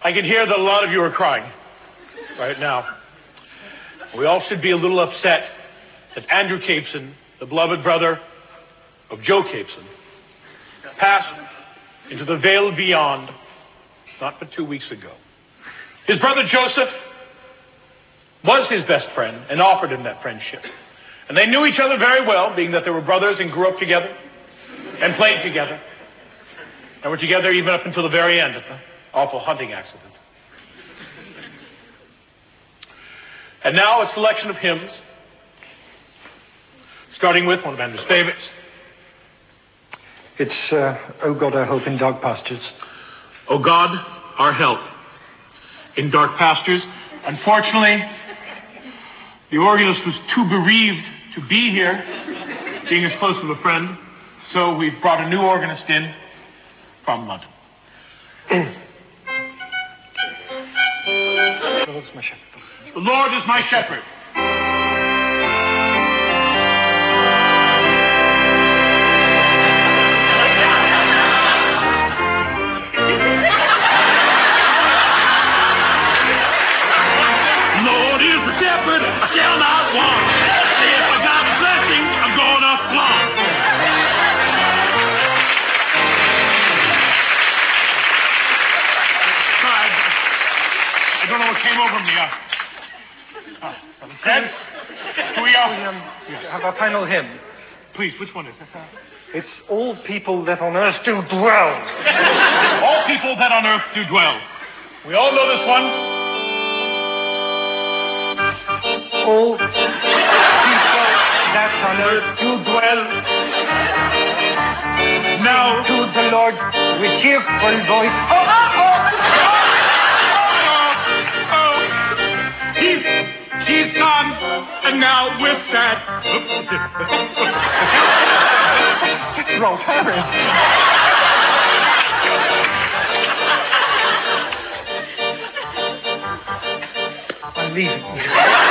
I can hear that a lot of you are crying right now. We all should be a little upset that Andrew Capeson, the beloved brother of Joe Capeson, passed into the veil beyond not but 2 weeks ago. His brother Joseph was his best friend and offered him that friendship. And they knew each other very well, being that they were brothers and grew up together and played together and were together even up until the very end of the awful hunting accident. And now a selection of hymns, starting with one of Andrew's favorites. It's, O God, our hope in dark pastures. O God, our help in dark pastures. Unfortunately, the organist was too bereaved to be here, being as close of a friend, so we've brought a new organist in from London. The Lord is my shepherd. The Lord is my shepherd. Lord is the shepherd, I shall not want. If I got a blessing, I'm gonna flaunt. Sorry, I don't know what came over me. Ed, do we have a final hymn? Please, which one is it? It's all people that on earth do dwell. All people that on earth do dwell. We all know this one. All people that on earth do dwell. Now to the Lord with cheerful voice. He's gone, and now we're sad. Rolf Harris. I'm leaving.